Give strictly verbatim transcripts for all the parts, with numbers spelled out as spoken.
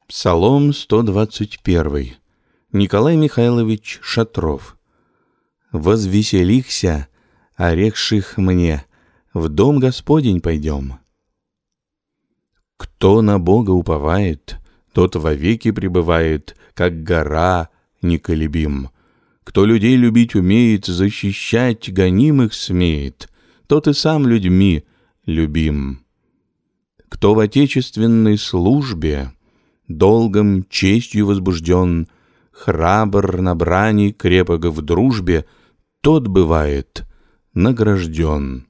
Псалом сто двадцать один. Николай Михайлович Шатров. «Возвеселихся, орекших мне, в дом Господень пойдем». Кто на Бога уповает, тот вовеки пребывает, как гора неколебим. Кто людей любить умеет, защищать гонимых смеет, тот и сам людьми любим. Кто в отечественной службе долгом честью возбужден, храбр на брани, крепок в дружбе, тот бывает награжден.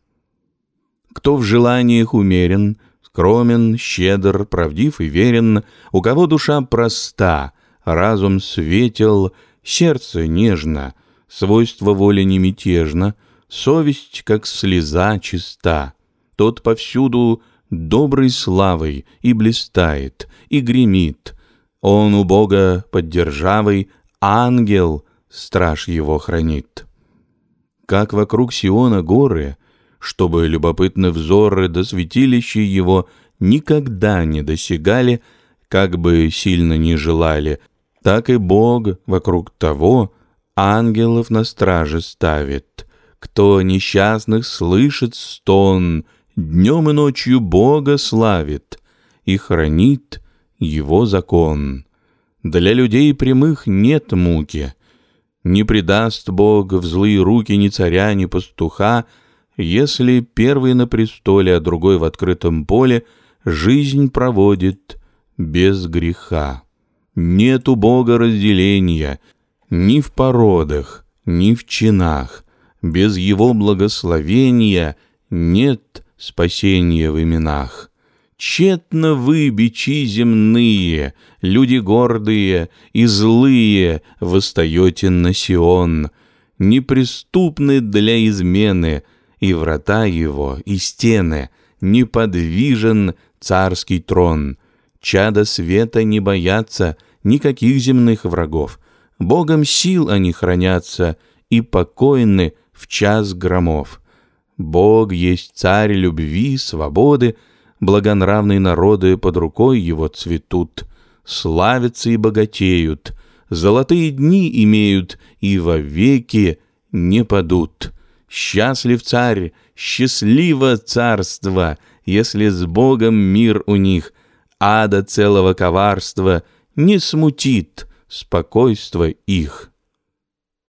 Кто в желаниях умерен, скромен, щедр, правдив и верен, у кого душа проста, разум светел, сердце нежно, свойство воли не мятежно, совесть, как слеза, чиста, тот повсюду доброй славой и блистает, и гремит. Он у Бога под державой, ангел, страж его хранит. Как вокруг Сиона горы, чтобы любопытны взоры до святилища его никогда не досягали, как бы сильно ни желали, так и Бог вокруг того ангелов на страже ставит. Кто несчастных слышит стон, днем и ночью Бога славит и хранит Его закон. Для людей прямых нет муки. Не предаст Бог в злые руки ни царя, ни пастуха, если первый на престоле, а другой в открытом поле жизнь проводит без греха. Нет у Бога разделения ни в породах, ни в чинах. Без Его благословения нет спасения в именах. Тщетно вы, бичи земные, люди гордые и злые, восстаете на Сион, неприступны для измены, и врата его, и стены, неподвижен царский трон. Чада света не боятся никаких земных врагов, Богом сил они хранятся и покойны в час громов. Бог есть царь любви, свободы, благонравные народы под рукой его цветут, славятся и богатеют, золотые дни имеют и вовеки не падут. Счастлив царь, счастливо царство, если с Богом мир у них, ада целого коварства не смутит спокойство их.